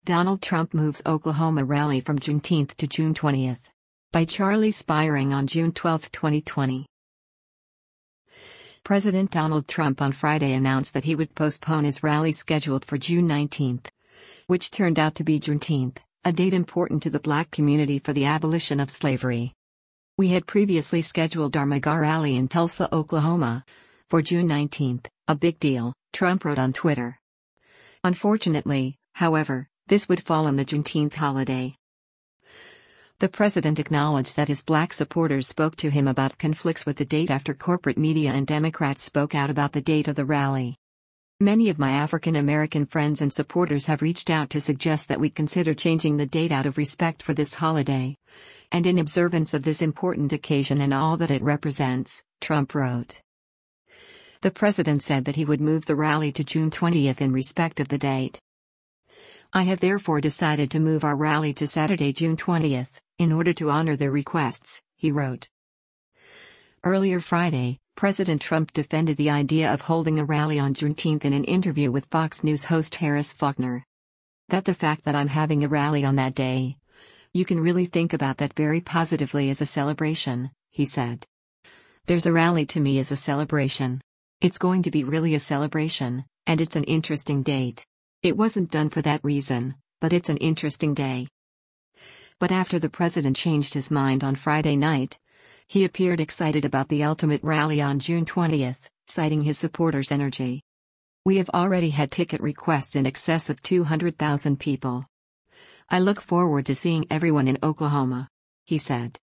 Donald Trump moves Oklahoma rally from Juneteenth to June 20th. By Charlie Spiring on June 12, 2020. President Donald Trump on Friday announced that he would postpone his rally scheduled for June 19th, which turned out to be Juneteenth, a date important to the Black community for the abolition of slavery. We had previously scheduled our MAGA rally in Tulsa, Oklahoma, for June 19th, a big deal, Trump wrote on Twitter. Unfortunately, however, this would fall on the Juneteenth holiday. The president acknowledged that his Black supporters spoke to him about conflicts with the date after corporate media and Democrats spoke out about the date of the rally. Many of my African American friends and supporters have reached out to suggest that we consider changing the date out of respect for this holiday, and in observance of this important occasion and all that it represents, Trump wrote. The president said that he would move the rally to June 20th in respect of the date. I have therefore decided to move our rally to Saturday, June 20th, in order to honor their requests, he wrote. Earlier Friday, President Trump defended the idea of holding a rally on Juneteenth in an interview with Fox News host Harris Faulkner. That the fact that I'm having a rally on that day, you can really think about that very positively as a celebration, he said. There's a rally to me as a celebration. It's going to be really a celebration, and it's an interesting date. It wasn't done for that reason, but it's an interesting day. But after the president changed his mind on Friday night, he appeared excited about the ultimate rally on June 20th, citing his supporters' energy. We have already had ticket requests in excess of 200,000 people. I look forward to seeing everyone in Oklahoma, he said.